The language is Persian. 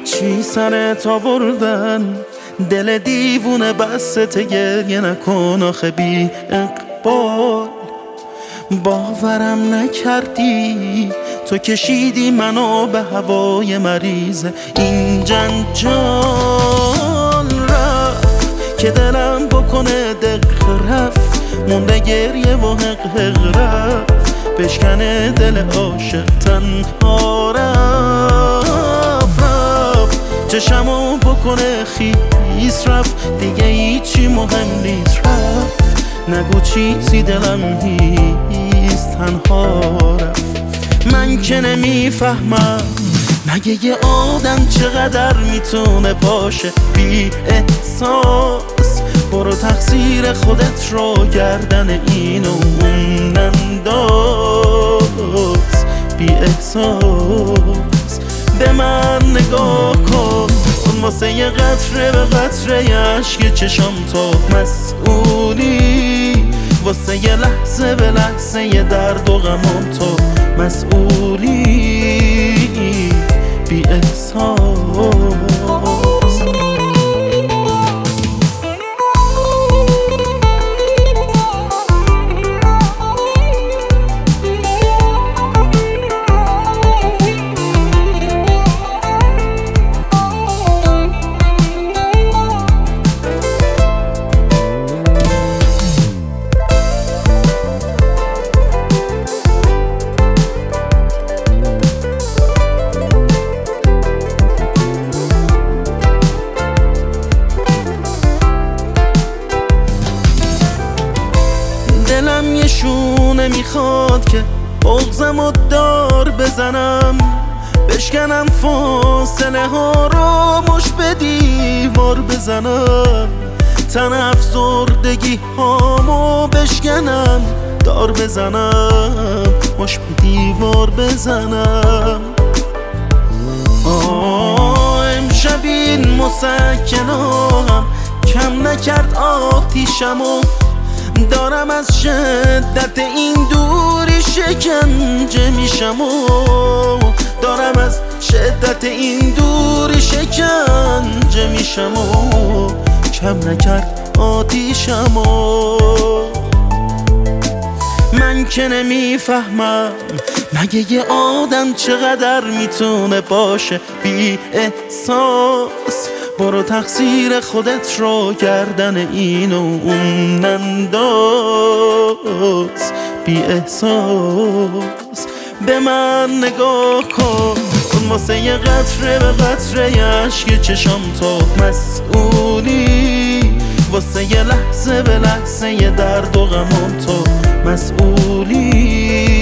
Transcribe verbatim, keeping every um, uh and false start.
چی سرت آوردن؟ دل دیوونه بسته گریه نکن آخه بی اقبال. باورم نکردی تو کشیدی منو به هوای مریض این جنجال. رفت که دلم بکنه دق رفت، مونده گریه و حق حق رفت، بشکنه دل عاشق تنها رفت. رفت چشمو بکنه خیس رفت، دیگه هیچی مهم نیست رفت. نگو چیزی دلم هیست تنها رفت. من که نمیفهمم مگه یه آدم چقدر میتونه باشه بی احساس. برو تقصیر خودت رو گردن اینو اون ننداز. بی احساس به من نگاه کن، واسه یه قطره به قطره عشق چشم تو مسئولی. واسه یه لحظه به لحظه یه درد و غمم تو مسئولی. بی احساس دلم یه شونه میخواد که بغضم و دار بزنم، بشکنم فاصله ها رو مش به دیوار بزنم. تن افسردگی هامو بشکنم دار بزنم، مش به دیوار بزنم. آه امشب این مسکنام کم نکرد آتیشمو، دارم از شدت این دوری شکنجه میشم و دارم از شدت این دوری شکنجه میشم و کم نکرد آتیشم و من که نمیفهمم مگه یه آدم چقدر میتونه باشه بی احساس. برو تقصیر خودت رو گردن اینو اون ننداز. بی احساس به من نگاه کن، واسه یه قطره به قطره عشق چشم تو مسئولی. واسه یه لحظه به لحظه یه درد و غمم تو مسئولی.